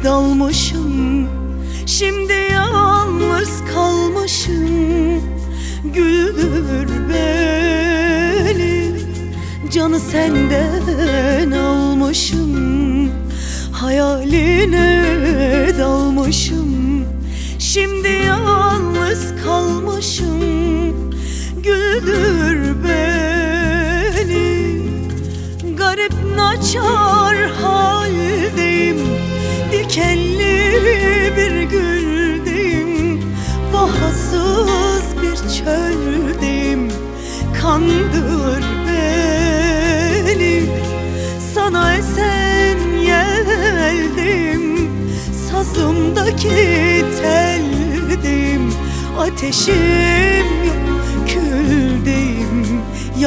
dalmışım, şimdi yalnız kalmışım. Güldür beni, canı senden almışım, hayaline dalmışım, şimdi yalnız kalmışım. Güldür beni, garip naçar haldeyim, dikenli bir güldeyim, bahasız bir çöldeyim. Kandır beni, sana esen yeldim, sazımdaki teldim. Ateşim yok, küldeyim,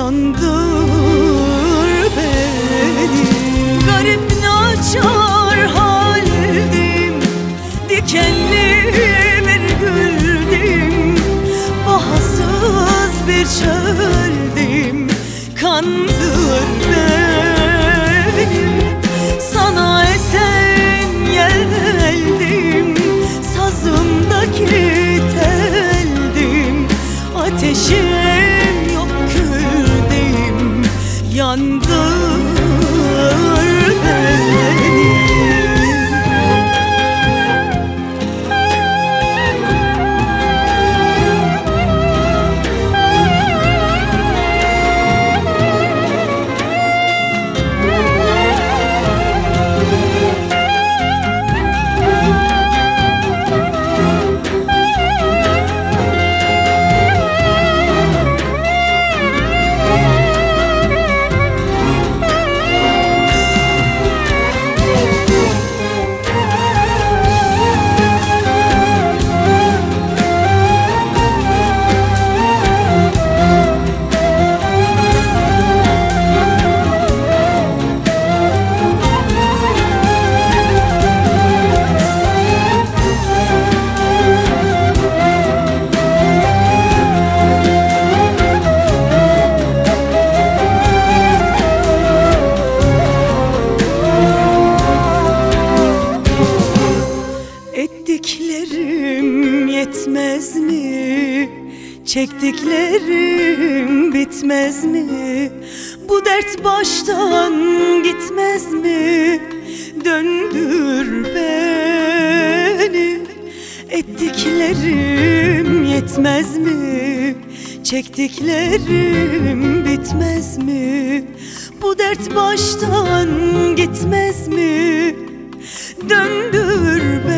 yandır beni. Garip naçar haldeyim, dikenli bir güldeyim, bahasız bir çöldeyim. Kandır beni, sana esen yeldim, sazımdaki teldim. Ateşim yok, küldeyim, yandır beni. Ettiklerim yetmez mi? Çektiklerim bitmez mi? Bu dert baştan gitmez mi? Döndür beni. Ettiklerim yetmez mi? Çektiklerim bitmez mi? Bu dert baştan gitmez mi? Döndür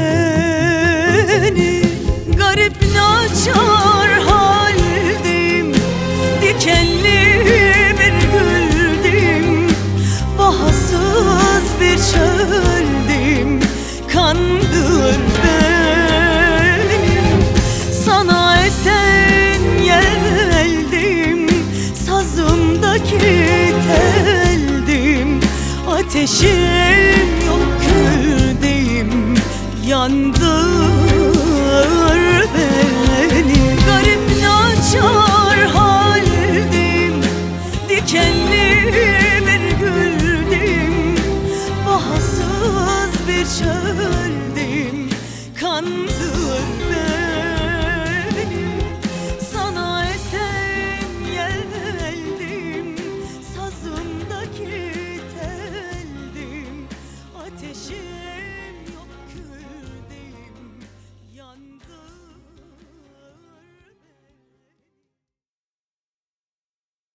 beni. Garip naçar haldeyim, dikenli bir güldeyim, bahasız bir çöldeyim. Kandır beni, sana esen yeldim, sazımdaki teldim. Ateşim yok, küldeyim, yandır beni. Garip naçar haldeyim, dikenli bir güldeyim, bahasız bir çöldeyim. Kandır beni, sana esen yeldim, sazımdaki teldim. Ateşim